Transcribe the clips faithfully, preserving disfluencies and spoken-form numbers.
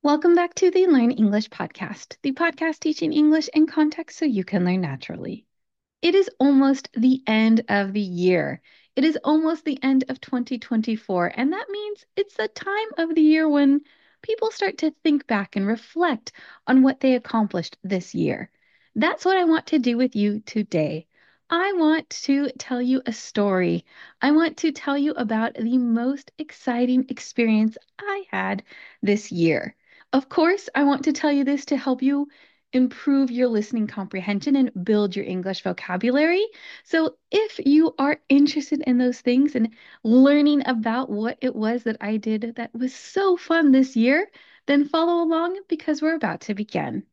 Welcome back to the Learn English podcast, the podcast teaching English in context so you can learn naturally. It is almost the end of the year. It is almost the end of twenty twenty-four, and that means it's the time of the year when people start to think back and reflect on what they accomplished this year. That's what I want to do with you today. I want to tell you a story. I want to tell you about the most exciting experience I had this year. Of course, I want to tell you this to help you improve your listening comprehension and build your English vocabulary. So, if you are interested in those things and learning about what it was that I did that was so fun this year, then follow along because we're about to begin.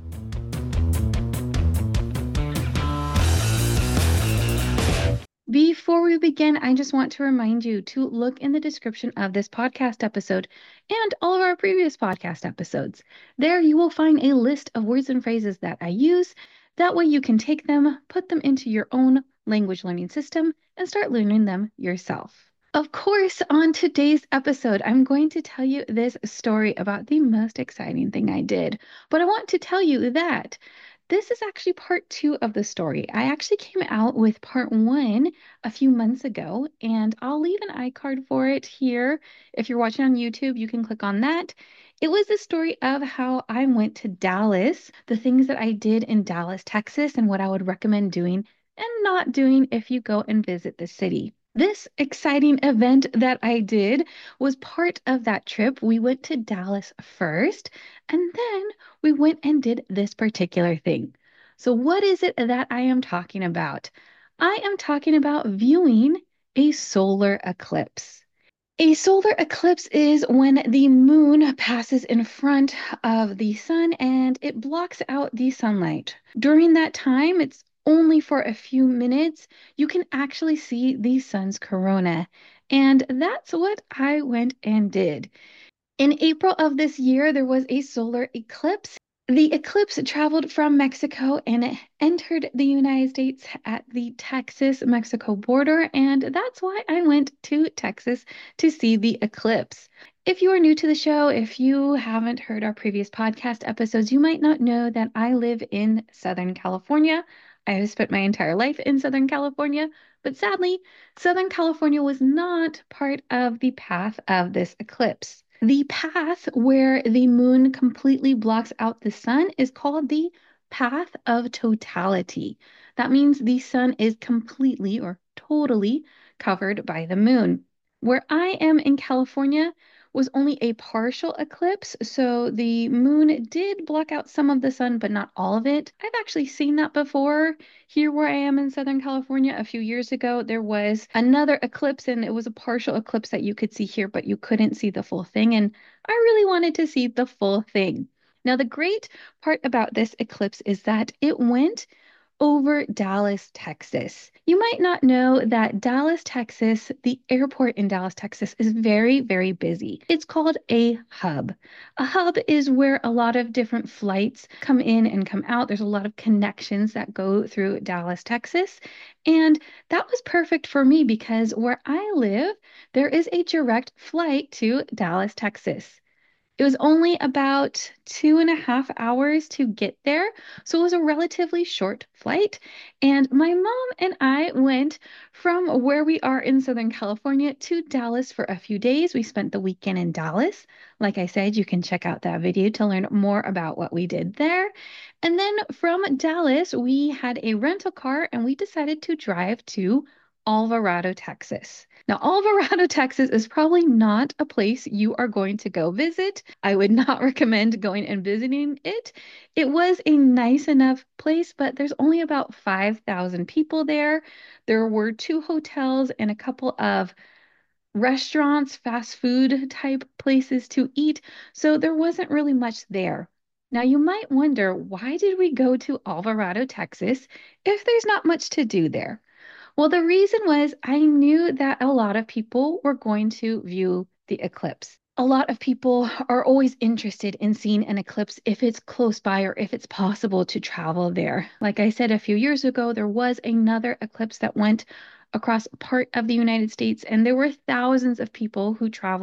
Before we begin, I just want to remind you to look in the description of this podcast episode and all of our previous podcast episodes. There you will find a list of words and phrases that I use. That way you can take them, put them into your own language learning system, and start learning them yourself. Of course, on today's episode, I'm going to tell you this story about the most exciting thing I did. But I want to tell you that this is actually part two of the story. I actually came out with part one a few months ago, and I'll leave an iCard for it here. If you're watching on YouTube, you can click on that. It was the story of how I went to Dallas, the things that I did in Dallas, Texas, and what I would recommend doing and not doing if you go and visit the city. This exciting event that I did was part of that trip. We went to Dallas first, and then we went and did this particular thing. So, what is it that I am talking about? I am talking about viewing a solar eclipse. A solar eclipse is when the moon passes in front of the sun and it blocks out the sunlight. During that time, it's only for a few minutes, you can actually see the sun's corona. And that's what I went and did. In April of this year, there was a solar eclipse. The eclipse traveled from Mexico and it entered the United States at the Texas-Mexico border, and that's why I went to Texas to see the eclipse. If you are new to the show, if you haven't heard our previous podcast episodes, you might not know that I live in Southern California. I have spent my entire life in Southern California, but sadly, Southern California was not part of the path of this eclipse. The path where the moon completely blocks out the sun is called the path of totality. That means the sun is completely or totally covered by the moon. Where I am in California was only a partial eclipse, so the moon did block out some of the sun, but not all of it. I've actually seen that before. Here where I am in Southern California, a few years ago, there was another eclipse and it was a partial eclipse that you could see here, but you couldn't see the full thing. And I really wanted to see the full thing. Now, the great part about this eclipse is that it went over Dallas, Texas. You might not know that Dallas, Texas, the airport in Dallas, Texas, is very, very busy. It's called a hub. A hub is where a lot of different flights come in and come out. There's a lot of connections that go through Dallas, Texas. And that was perfect for me because where I live, there is a direct flight to Dallas, Texas. It was only about two and a half hours to get there, so it was a relatively short flight. And my mom and I went from where we are in Southern California to Dallas for a few days. We spent the weekend in Dallas. Like I said, you can check out that video to learn more about what we did there. And then from Dallas, we had a rental car and we decided to drive to Alvarado, Texas. Now, Alvarado, Texas is probably not a place you are going to go visit. I would not recommend going and visiting it. It was a nice enough place, but there's only about five thousand people there. There were two hotels and a couple of restaurants, fast food type places to eat, so there wasn't really much there. Now, you might wonder, why did we go to Alvarado, Texas, if there's not much to do there? Well, the reason was I knew that a lot of people were going to view the eclipse. A lot of people are always interested in seeing an eclipse if it's close by or if it's possible to travel there. Like I said a few years ago, there was another eclipse that went across part of the United States, and there were thousands of people who traveled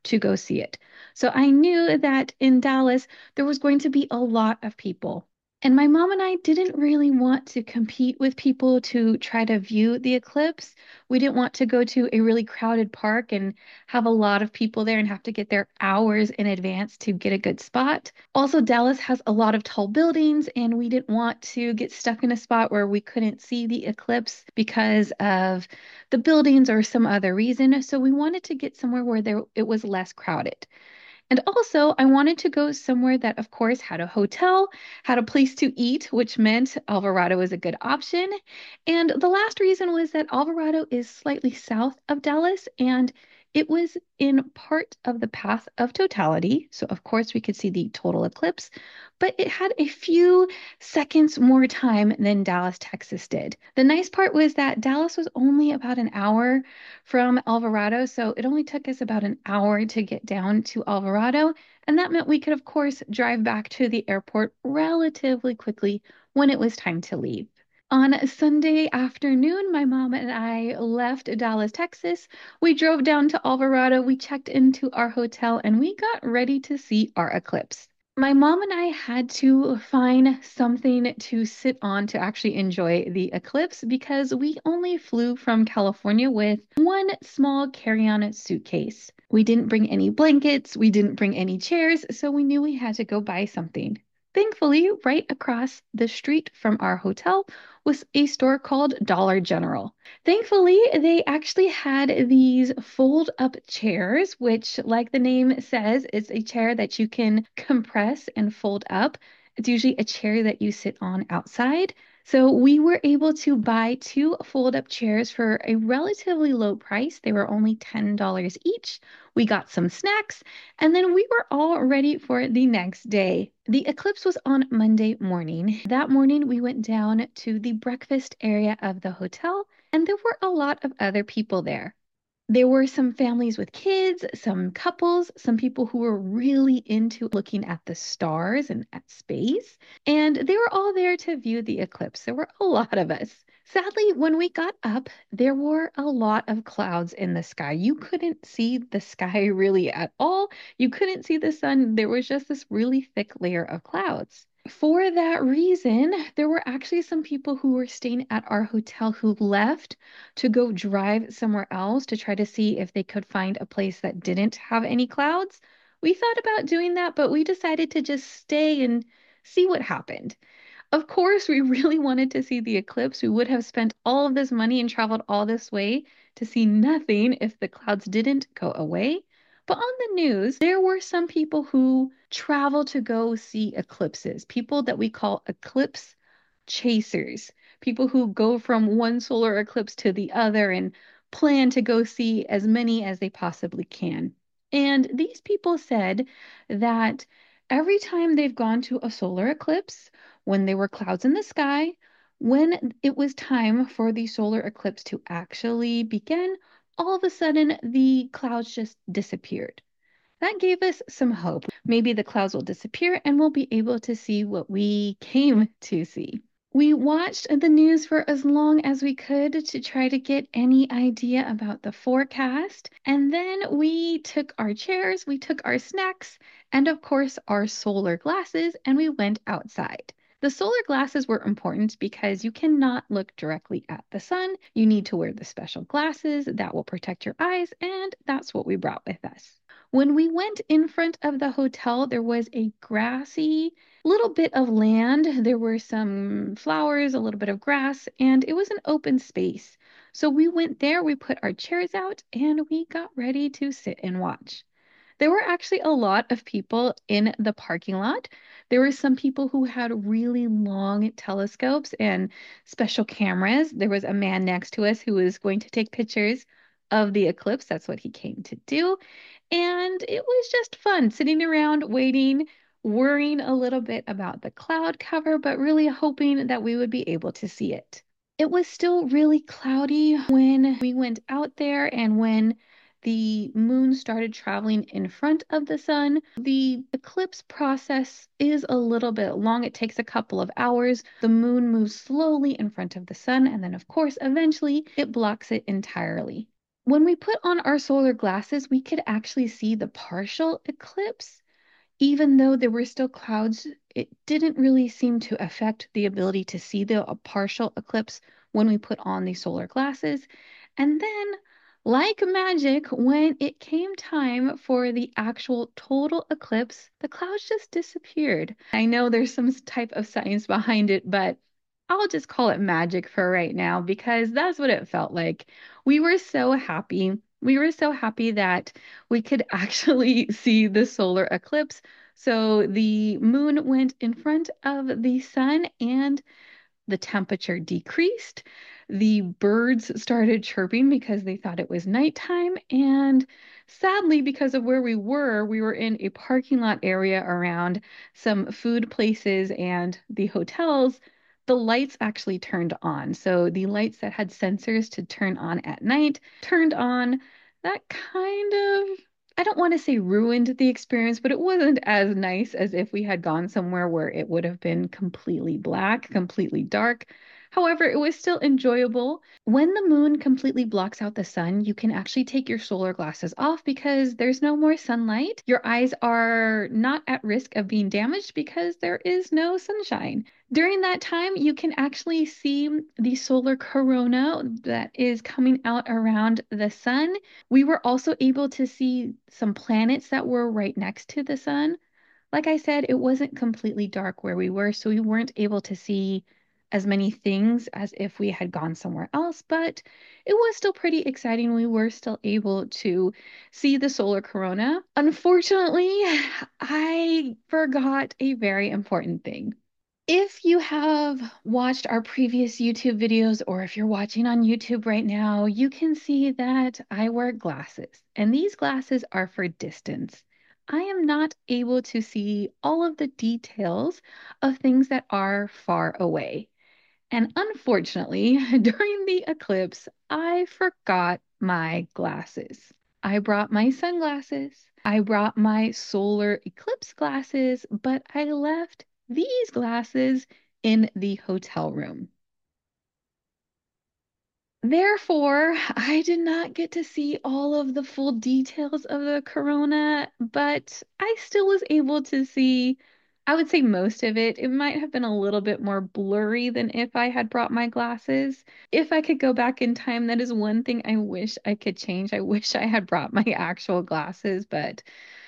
to go see it. So I knew that in Dallas, there was going to be a lot of people. And my mom and I didn't really want to compete with people to try to view the eclipse. We didn't want to go to a really crowded park and have a lot of people there and have to get there hours in advance to get a good spot. Also, Dallas has a lot of tall buildings, and we didn't want to get stuck in a spot where we couldn't see the eclipse because of the buildings or some other reason. So we wanted to get somewhere where there it was less crowded. And also, I wanted to go somewhere that, of course, had a hotel, had a place to eat, which meant Alvarado was a good option. And the last reason was that Alvarado is slightly south of Dallas, and it was in part of the path of totality. So, of course, we could see the total eclipse, but it had a few seconds more time than Dallas, Texas did. The nice part was that Dallas was only about an hour from Alvarado, so it only took us about an hour to get down to Alvarado, and that meant we could, of course, drive back to the airport relatively quickly when it was time to leave. On Sunday afternoon, my mom and I left Dallas, Texas. We drove down to Alvarado, we checked into our hotel, and we got ready to see our eclipse. My mom and I had to find something to sit on to actually enjoy the eclipse because we only flew from California with one small carry-on suitcase. We didn't bring any blankets, we didn't bring any chairs, so we knew we had to go buy something. Thankfully, right across the street from our hotel was a store called Dollar General. Thankfully, they actually had these fold up chairs, which, like the name says, is a chair that you can compress and fold up. It's usually a chair that you sit on outside. So we were able to buy two fold up chairs for a relatively low price. They were only ten dollars each. We got some snacks, and then we were all ready for the next day. The eclipse was on Monday morning. That morning, we went down to the breakfast area of the hotel, and there were a lot of other people there. There were some families with kids, some couples, some people who were really into looking at the stars and at space, and they were all there to view the eclipse. There were a lot of us. Sadly, when we got up, there were a lot of clouds in the sky. You couldn't see the sky really at all. You couldn't see the sun. There was just this really thick layer of clouds. For that reason, there were actually some people who were staying at our hotel who left to go drive somewhere else to try to see if they could find a place that didn't have any clouds. We thought about doing that, but we decided to just stay and see what happened. Of course, we really wanted to see the eclipse. We would have spent all of this money and traveled all this way to see nothing if the clouds didn't go away. But on the news, there were some people who travel to go see eclipses, people that we call eclipse chasers, people who go from one solar eclipse to the other and plan to go see as many as they possibly can. And these people said that every time they've gone to a solar eclipse, when there were clouds in the sky, when it was time for the solar eclipse to actually begin, all of a sudden the clouds just disappeared. That gave us some hope. Maybe the clouds will disappear and we'll be able to see what we came to see. We watched the news for as long as we could to try to get any idea about the forecast. And then we took our chairs, we took our snacks, and of course our solar glasses, and we went outside. The solar glasses were important because you cannot look directly at the sun. You need to wear the special glasses that will protect your eyes, and that's what we brought with us. When we went in front of the hotel, there was a grassy little bit of land. There were some flowers, a little bit of grass, and it was an open space. So we went there, we put our chairs out, and we got ready to sit and watch. There were actually a lot of people in the parking lot. There were some people who had really long telescopes and special cameras. There was a man next to us who was going to take pictures of the eclipse. That's what he came to do. And it was just fun sitting around waiting, worrying a little bit about the cloud cover, but really hoping that we would be able to see it. It was still really cloudy when we went out there, and when the moon started traveling in front of the sun. The eclipse process is a little bit long. It takes a couple of hours. The moon moves slowly in front of the sun, and then, of course, eventually it blocks it entirely. When we put on our solar glasses, we could actually see the partial eclipse. Even though there were still clouds, it didn't really seem to affect the ability to see the uh, partial eclipse when we put on the solar glasses. And then, like magic, when it came time for the actual total eclipse, the clouds just disappeared. I know there's some type of science behind it, but I'll just call it magic for right now because that's what it felt like. We were so happy. We were so happy that we could actually see the solar eclipse. So the moon went in front of the sun and the temperature decreased. The birds started chirping because they thought it was nighttime. And sadly, because of where we were, we were in a parking lot area around some food places and the hotels. The lights actually turned on. So the lights that had sensors to turn on at night turned on. That kind of, I don't want to say ruined the experience, but it wasn't as nice as if we had gone somewhere where it would have been completely black, completely dark. However, it was still enjoyable. When the moon completely blocks out the sun, you can actually take your solar glasses off because there's no more sunlight. Your eyes are not at risk of being damaged because there is no sunshine. During that time, you can actually see the solar corona that is coming out around the sun. We were also able to see some planets that were right next to the sun. Like I said, it wasn't completely dark where we were, so we weren't able to see as many things as if we had gone somewhere else, but it was still pretty exciting. We were still able to see the solar corona. Unfortunately, I forgot a very important thing. If you have watched our previous YouTube videos, or if you're watching on YouTube right now, you can see that I wear glasses, and these glasses are for distance. I am not able to see all of the details of things that are far away. And unfortunately, during the eclipse, I forgot my glasses. I brought my sunglasses. I brought my solar eclipse glasses, but I left these glasses in the hotel room. Therefore, I did not get to see all of the full details of the corona, but I still was able to see, I would say most of it. It might have been a little bit more blurry than if I had brought my glasses. If I could go back in time, that is one thing I wish I could change. I wish I had brought my actual glasses, but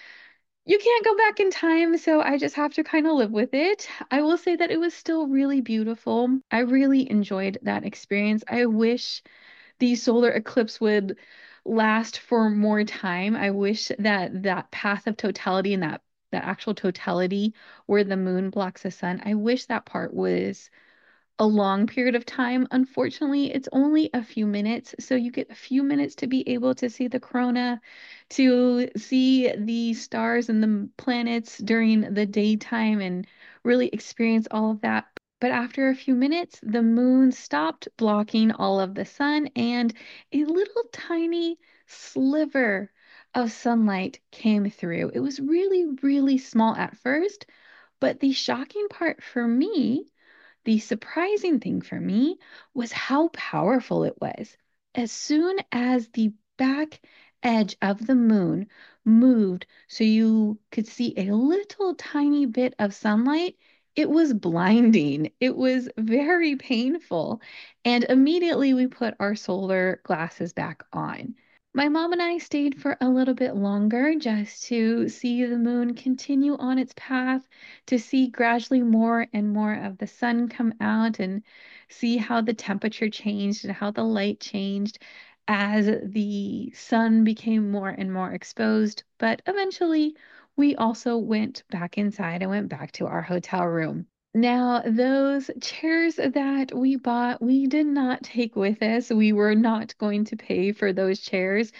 you can't go back in time, so I just have to kind of live with it. I will say that it was still really beautiful. I really enjoyed that experience. I wish the solar eclipse would last for more time. I wish that that path of totality and that that actual totality where the moon blocks the sun, I wish that part was a long period of time. Unfortunately, it's only a few minutes, so you get a few minutes to be able to see the corona, to see the stars and the planets during the daytime and really experience all of that. But after a few minutes, the moon stopped blocking all of the sun, and a little tiny sliver of sunlight came through. It was really, really small at first, but the shocking part for me, the surprising thing for me, was how powerful it was. As soon as the back edge of the moon moved so you could see a little tiny bit of sunlight, it was blinding. It was very painful. And immediately we put our solar glasses back on. My mom and I stayed for a little bit longer just to see the moon continue on its path, to see gradually more and more of the sun come out and see how the temperature changed and how the light changed as the sun became more and more exposed. But eventually, we also went back inside and went back to our hotel room. Now, those chairs that we bought, we did not take with us. We were not going to pay for those chairs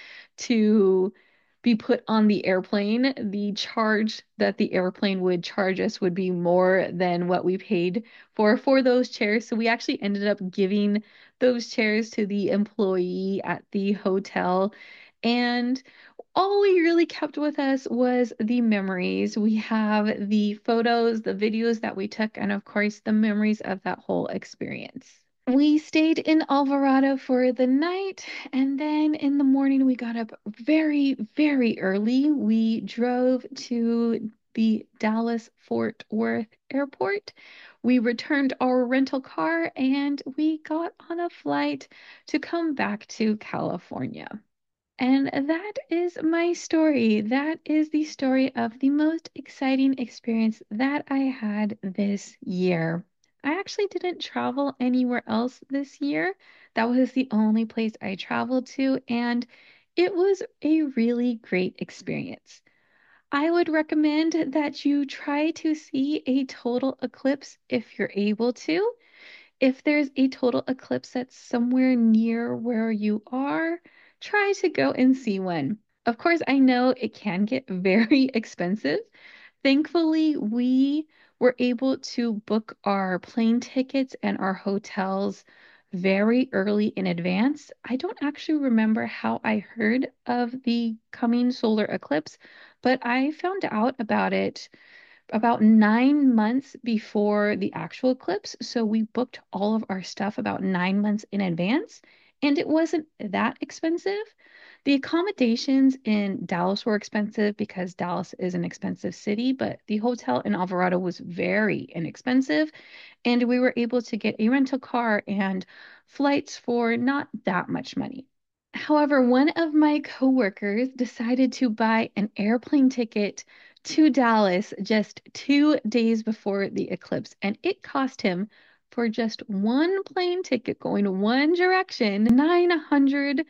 to be put on the airplane. The charge that the airplane would charge us would be more than what we paid for for those chairs. So we actually ended up giving those chairs to the employee at the hotel. And all we really kept with us was the memories. We have the photos, the videos that we took, and of course, the memories of that whole experience. We stayed in Alvarado for the night, and then in the morning we got up very, very early. We drove to the Dallas Fort Worth airport. We returned our rental car and we got on a flight to come back to California. And that is my story. That is the story of the most exciting experience that I had this year. I actually didn't travel anywhere else this year. That was the only place I traveled to, and it was a really great experience. I would recommend that you try to see a total eclipse if you're able to. If there's a total eclipse that's somewhere near where you are, try to go and see one. Of course, I know it can get very expensive. Thankfully, we were able to book our plane tickets and our hotels very early in advance. I don't actually remember how I heard of the coming solar eclipse, but I found out about it about nine months before the actual eclipse. So we booked all of our stuff about nine months in advance, and it wasn't that expensive. The accommodations in Dallas were expensive because Dallas is an expensive city, but the hotel in Alvarado was very inexpensive, and we were able to get a rental car and flights for not that much money. However, one of my coworkers decided to buy an airplane ticket to Dallas just two days before the eclipse, and it cost him for just one plane ticket going one direction, nine hundred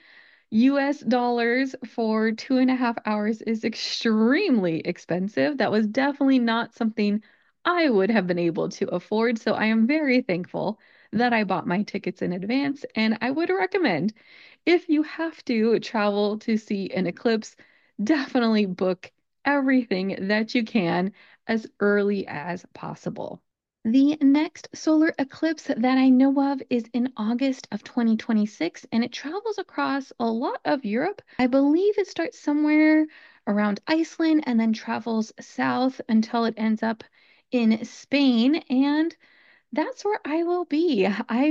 U S dollars for two and a half hours is extremely expensive. That was definitely not something I would have been able to afford. So I am very thankful that I bought my tickets in advance. And I would recommend if you have to travel to see an eclipse, definitely book everything that you can as early as possible. The next solar eclipse that I know of is in August of twenty twenty-six, and it travels across a lot of Europe. I believe it starts somewhere around Iceland and then travels south until it ends up in Spain, and that's where I will be.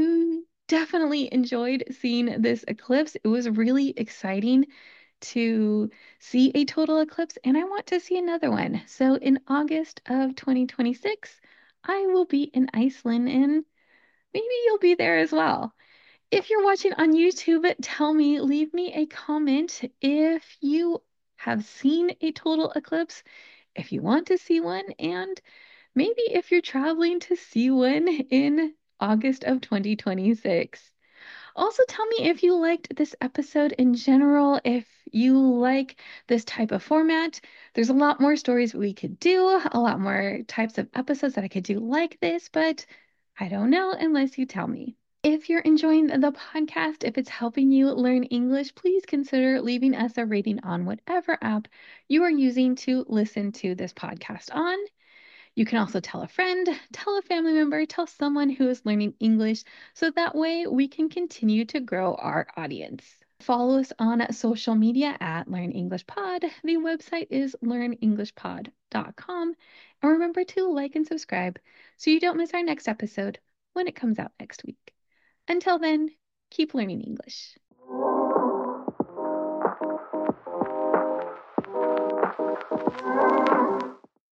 I definitely enjoyed seeing this eclipse. It was really exciting to see a total eclipse, and I want to see another one. So in August of twenty twenty-six, I will be in Iceland, and maybe you'll be there as well. If you're watching on YouTube, tell me, leave me a comment if you have seen a total eclipse, if you want to see one, and maybe if you're traveling to see one in August of twenty twenty-six. Also, tell me if you liked this episode in general, if you like this type of format. There's a lot more stories we could do, a lot more types of episodes that I could do like this, but I don't know unless you tell me. If you're enjoying the podcast, if it's helping you learn English, please consider leaving us a rating on whatever app you are using to listen to this podcast on. You can also tell a friend, tell a family member, tell someone who is learning English so that way we can continue to grow our audience. Follow us on social media at Learn English Pod. The website is learn english pod dot com. And remember to like and subscribe so you don't miss our next episode when it comes out next week. Until then, keep learning English.